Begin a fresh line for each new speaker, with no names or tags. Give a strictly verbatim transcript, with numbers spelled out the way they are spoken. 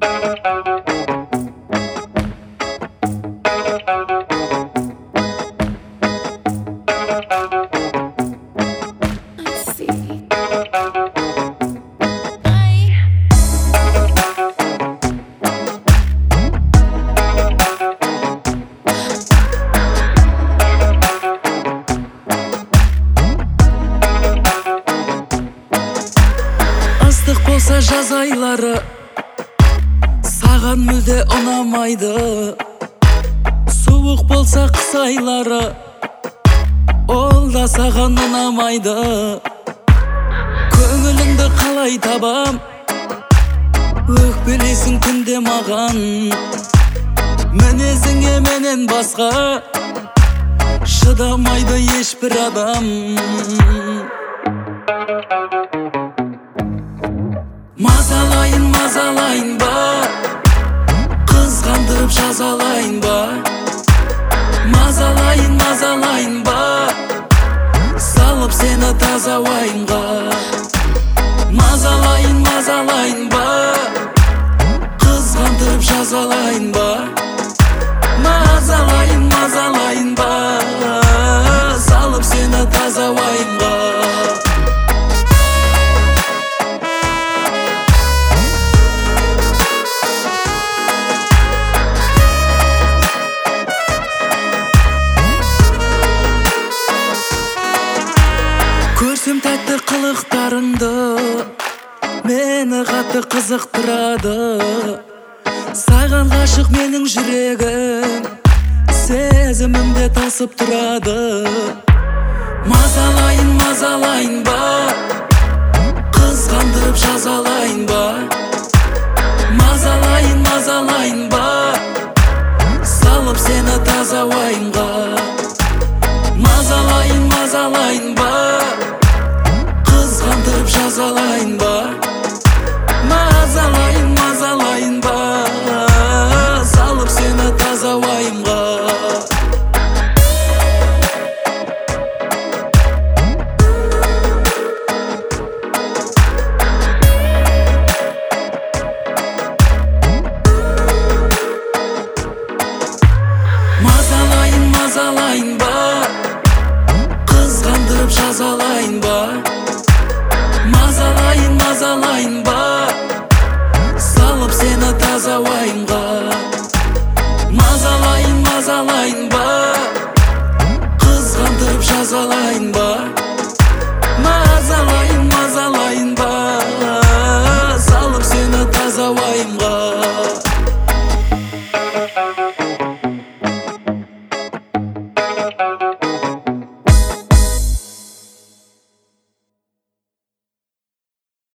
Ыстық болса жаз айлары саған мүлде ұнамайды, суық болса қыс айлары ол да саған ұнамайды. Көңіліңді қалай табам, өкпелейсің күнде маған, мінезіңе менен басқа шыдамайды ешбір адам. Мазалайын, мазалайын ба, қызғандырып жазалайын ба. Мазалайын, мазалайын ба, салып сені таза уайымға. Мазалайын, мазалайын ба, қызғандырып жазалайын ба. Мазалайын, мазалайын ба, салып сені таза уайымға. Көрсем тәтті қылықтарыңды, мені қатты қызықтырады. Саған ғашық менің жүрегім, сезімімде тасып тұрады. Мазалайын, мазалайын ба, қызғандырып жазалайын ба. Мазалайын, мазалайын ба, салып сені таза уайымға. Мазалайын, мазалайын ба, қызғандырып жазалайын ба. Мазалайын, мазалайын ба, салып сені таза уайымға. Мазалайын, мазалайын ба, қызғандырып жазалайын ба. Мазалайын, мазалайын ба, салып сені таза уайымға. Мазалайын, мазалайын ба, қызғандырып жазалайын ба. Мазалайын, мазалайын ба, салып сені таза уайымға.